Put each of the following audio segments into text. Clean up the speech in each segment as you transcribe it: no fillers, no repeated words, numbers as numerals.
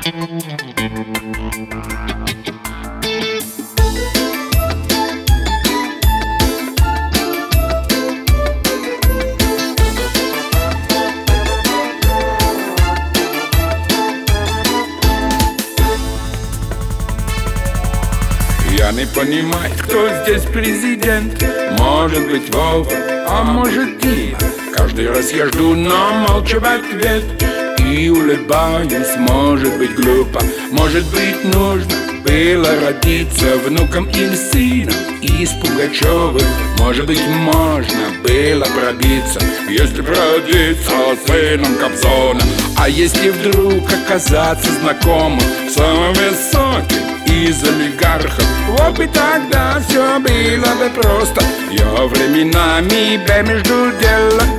Я не понимаю, кто здесь президент. Может быть Вова, а может Дина. Каждый раз я жду, но молча в ответ. И улыбаюсь, может быть глупо, может быть нужно было родиться внуком или сыном из Пугачевых. Может быть можно было пробиться, если родиться сыном Кобзона. А если вдруг оказаться знакомым самым высоким из олигархов, вот бы тогда все было бы просто. Я временами бы между делом.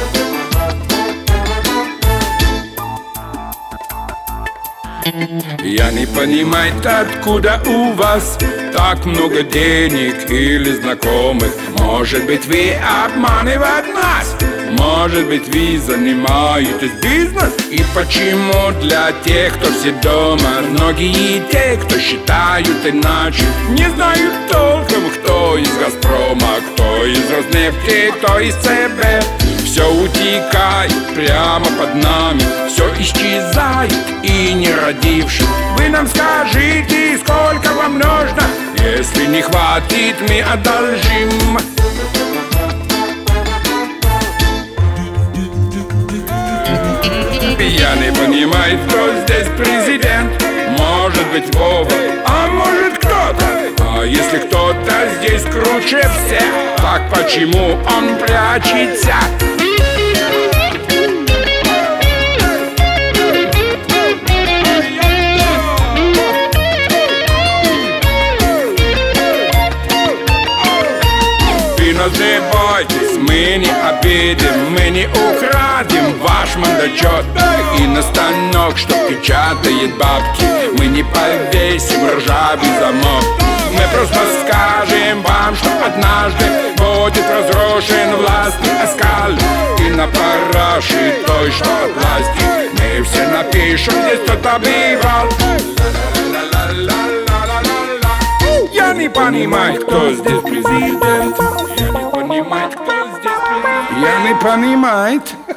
Я не понимаю, откуда у вас так много денег или знакомых. Может быть, вы обманываете нас? Может быть, вы занимаетесь бизнесом? И почему для тех, кто все дома, многие те, кто считают иначе, не знают толком, кто из Газпрома, кто из Роснефти, кто из ЦБ? Все утекает прямо под нами, все исчезает и не родившись. Вы нам скажите, сколько вам нужно? Если не хватит, мы одолжим. Я не понимаю, кто здесь президент. Может быть Вова, а может кто-то. А если кто-то здесь круче всех, так почему он прячется? Но не бойтесь, мы не обидим, мы не украдем ваш мандачок. И на станок, что печатает бабки, мы не повесим ржавый замок. Мы просто скажем вам, что однажды будет разрушен властный оскал. И на параше той, что от власти, мы все напишем, здесь кто-то бывал. Я не понимаю, кто здесь президент. Я не понимаю, кто здесь президент. Я не понимаю.